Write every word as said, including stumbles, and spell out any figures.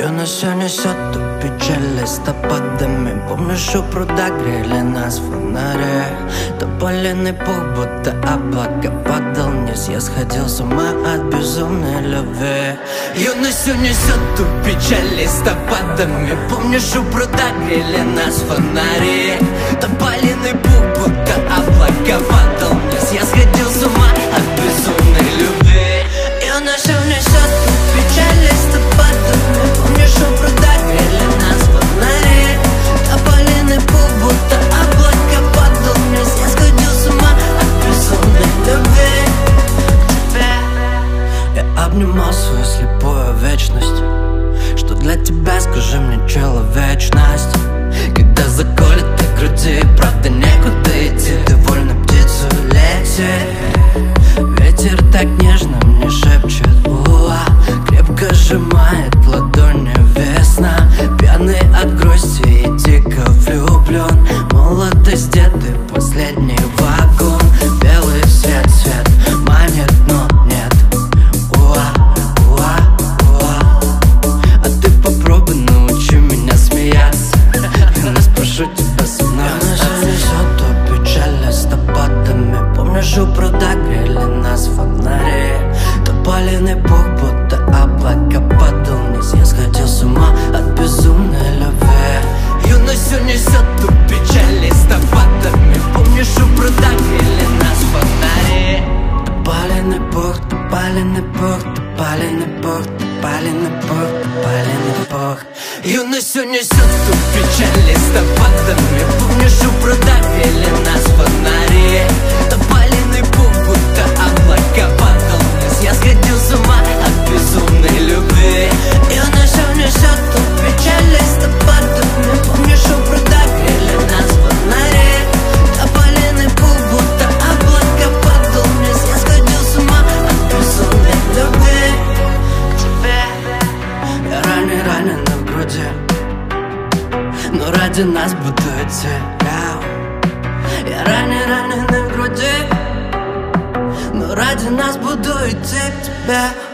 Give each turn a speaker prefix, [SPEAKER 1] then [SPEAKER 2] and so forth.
[SPEAKER 1] несет, несет ту печаль листопадами. Помнишь, у пруда грели нас фонари. Тополиный пух, будто облако падал вниз. Я сходил с ума от безумной любви. Юностью несет ту печаль листопадами. Помнишь, у пруда грели нас фонари. Тополиный пух, будто облако падал вниз. Я сходил с ума от безумной любви. Юностью несет ту печаль листопадами. Помнишь, у пруда грели нас фонари. Тополиный пух, будто облако падал вниз. Я сходил с ума от безумной любви к тебе. Я обнимал свою слепую вечность. Что для тебя, скажи мне, человечность? Когда заколет в груди, правда некуда идти. Ты вольно птицу лететь. Ветер так нежно мне шепчет, уа, крепко сжимает ладони весна. Пьяный от грусти и дико влюблен. Молодость, деды, последний вагон. Белый свет, свет манит, но нет. Уа, уа, уа. А ты попробуй научи меня смеяться. Я спрошу тебя со мной. Я несет ту печаль листопадами. Помнишь, у пруда грели нас фонари. Тополиный пух, будто облако падал вниз. Я сходил с ума от безумной любви. Юностью несет ту печаль листопадами. Помнишь, у пруда грели нас фонари. Тополиный пух, тополиный пух, тополиный пух, тополиный пух, тополиный пух. Юностью несет ту печаль листопадами. Помнишь, у пруда грели нас фонари. Тополиный пух, будто облако падал вниз. Я сходил с ума от безумной любви. Юностью несет ту печаль листопадами. Помнишь, у пруда грели нас фонари. Тополиный пух, будто облако падал вниз. Я сходил с ума от безумной любви к тебе. Я ранен, ранен в груди, но ради нас буду идти. Я ранен, ранен в груди, но ради нас буду идти к тебе.